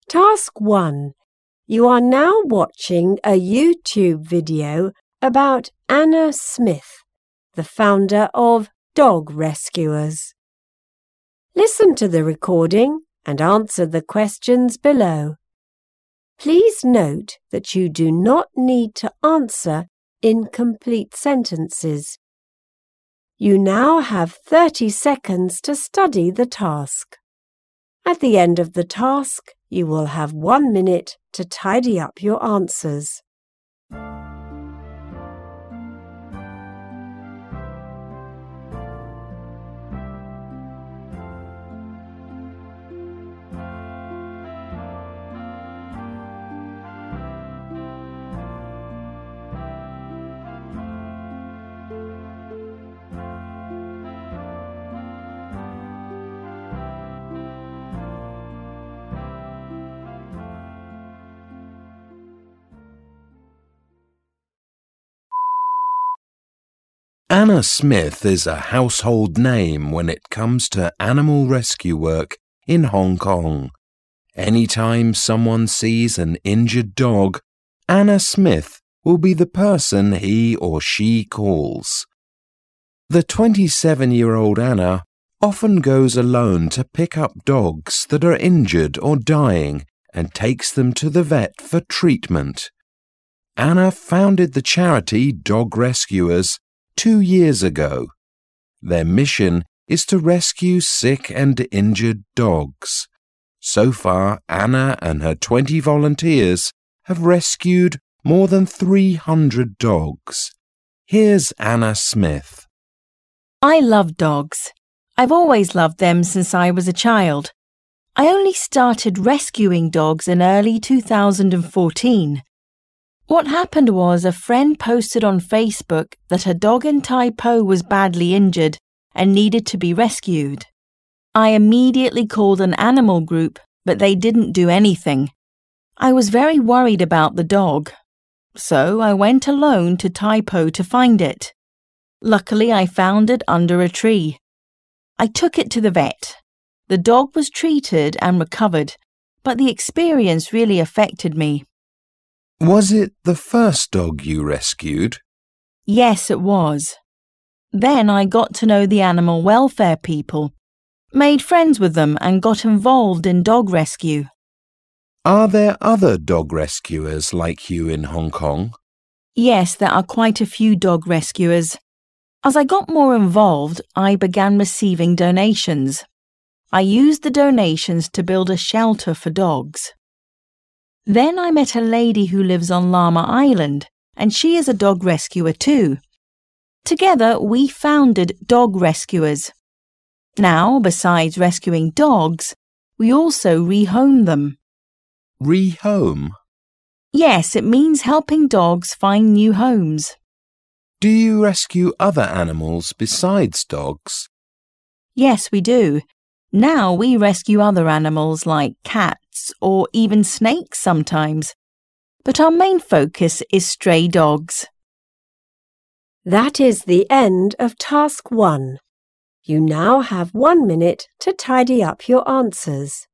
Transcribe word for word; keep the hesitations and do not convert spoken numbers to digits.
Task one. You are now watching a YouTube video about Anna Smith, the founder of Dog Rescuers. Listen to the recording and answer the questions below. Please note that you do not need to answer incomplete sentences. You now have thirty seconds to study the task. At the end of the task, you will have one minute to tidy up your answers. Anna Smith is a household name when it comes to animal rescue work in Hong Kong. Anytime someone sees an injured dog, Anna Smith will be the person he or she calls. The twenty-seven-year-old Anna often goes alone to pick up dogs that are injured or dying and takes them to the vet for treatment. Anna founded the charity Dog Rescuers two years ago. Their mission is to rescue sick and injured dogs. So far, Anna and her twenty volunteers have rescued more than three hundred dogs. Here's Anna Smith. I love dogs. I've always loved them since I was a child. I only started rescuing dogs in early two thousand fourteen. What happened was a friend posted on Facebook that her dog in Tai Po was badly injured and needed to be rescued. I immediately called an animal group, but they didn't do anything. I was very worried about the dog, so I went alone to Tai Po to find it. Luckily, I found it under a tree. I took it to the vet. The dog was treated and recovered, but the experience really affected me. Was it the first dog you rescued? Yes, it was. Then I got to know the animal welfare people, made friends with them and got involved in dog rescue. Are there other dog rescuers like you in Hong Kong? Yes, there are quite a few dog rescuers. As I got more involved, I began receiving donations. I used the donations to build a shelter for dogs. Then I met a lady who lives on Llama Island, and she is a dog rescuer too. Together, we founded Dog Rescuers. Now, besides rescuing dogs, we also rehome them. Rehome? Yes, it means helping dogs find new homes. Do you rescue other animals besides dogs? Yes, we do. Now we rescue other animals like cats or even snakes sometimes. But our main focus is stray dogs. That is the end of task one. You now have one minute to tidy up your answers.